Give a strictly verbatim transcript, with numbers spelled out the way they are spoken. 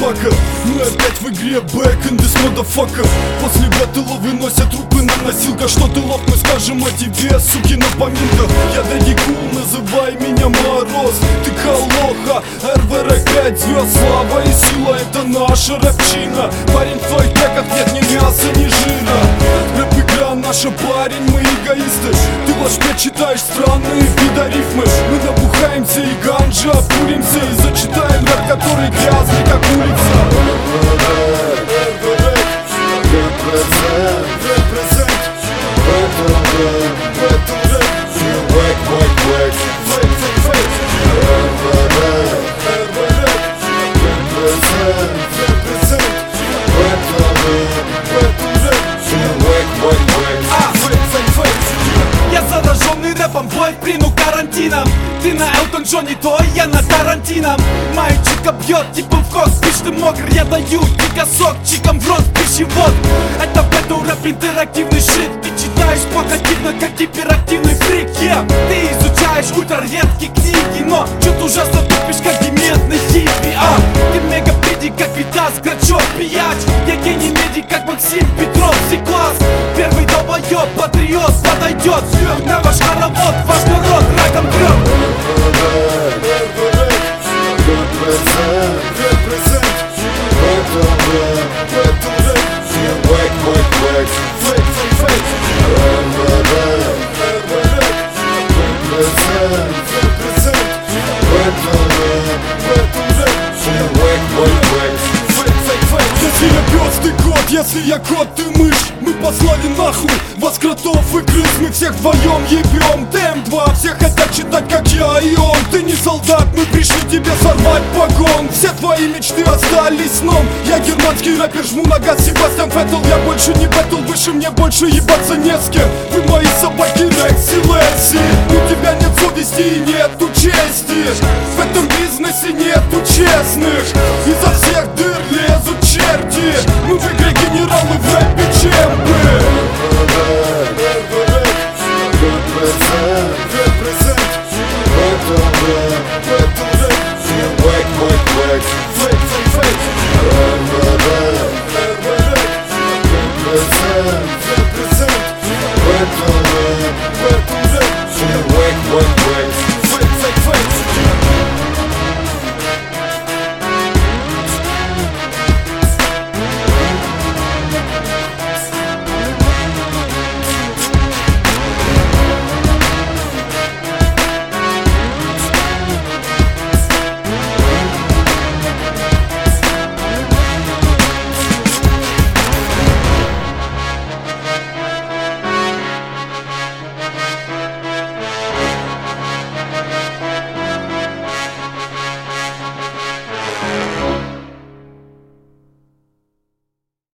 motherfucker. Мы опять в игре back in this motherfucker. После батла выносят трупы на носилках. Что ты лох, мы скажем о тебе, суки, на поминках. Я Дэдди Кул, называй меня Мороз. Ты Калоха, эр вэ эр пять звезд. Слава и сила, это наша рэпчина. Парень, в твоих треках нет ни мяса, ни жира. Рэп-игра наша, парень, мы эгоисты. Ты в ложь читаешь странные пидорифмы. Мы набухаемся и ганджа обкуримся. И зачитаем рэп, который грязный, как улица. Я зараженный рэпом, бой в плену карантином. Ты на Элтон Джоне, то я на Тарантино. Мальчика бьет, типа в кокс, бишь ты мокрый. Я даю дикосок, чиком в рот, пищевод. Это бэтл рэп, интерактивный шит. Ты читаешь портативно, как гиперактивный фрик, yeah. Ты изучаешь ультраредкие книги, но чё-то ужасно тупишь, как дементный хиппи, а. Ты мегапедик, как Витас, Грачев, Пияч. Я гений медик, как Максим Петров, C-класс. Первый долбоёб, патриот, подойдет на ваш хоровод, ваш народ раком трёт. Если я пёс, ты кот, если я кот, ты мышь. Мы послали нахуй вас, кротов и крыс. Мы всех вдвоем ебем, ДМ два. Все хотят читать, как я и он. Ты не солдат, мы пришли тебе сорвать погон. Все твои мечты остались сном. Я германский рэпер, жму на газ, Себастьян Феттл. Я больше не бэтл, выше мне больше ебаться не с кем. Вы мои собаки, Рекси, Лесси. У тебя нет совести и нету чести. В этом бизнесе нету честных. Изо всех дыр лезут черти. Мы в игре генералы,